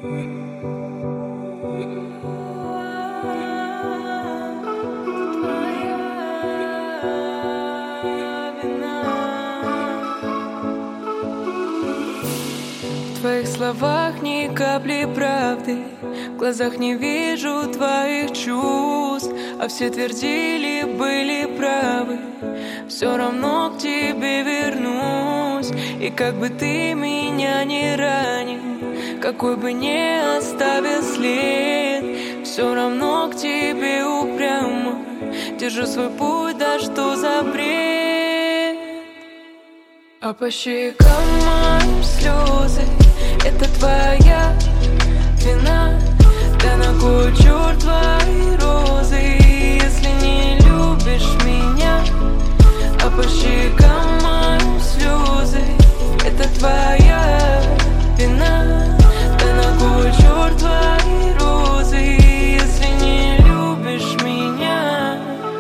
В твоих словах ни капли правды, в глазах не вижу твоих чувств, а все твердили, были правы. Все равно к тебе вернусь, и как бы ты меня не ранил, какой бы ни оставил след, все равно к тебе упрямо держу свой путь, да что за бред. А по щекам моим слезы, это твоя вина. Да на кой черт твои розы, если не любишь меня? А по щекам моим слезы, это твоя вина. Да на кой черт твои розы, если не любишь меня?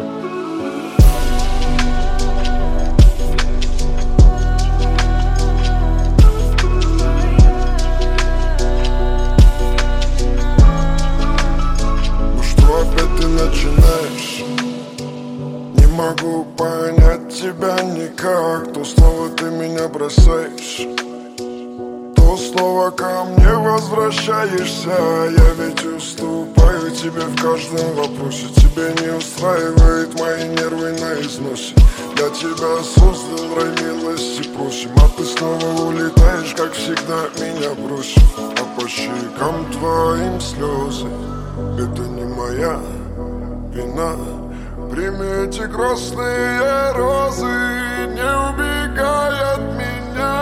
Опять ты начинаешь. Не могу понять тебя никак. То снова ты меня бросаешь, то снова ко мне возвращаешься. Я ведь уступаю тебе в каждом вопросе. Тебя не устраивает мои нервы на износе. Я тебя создал, рай милости просим, а ты снова улетаешь, как всегда меня бросишь. А по щекам твоим слезы, это не моя вина. Прими эти красные розы, не убегай от меня.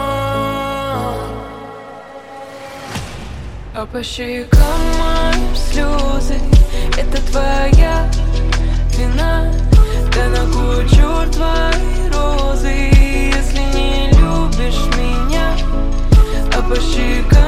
А по щекам моим слезы, это твоя вина. Да на кой черт твои розы, если не любишь меня? А по щекам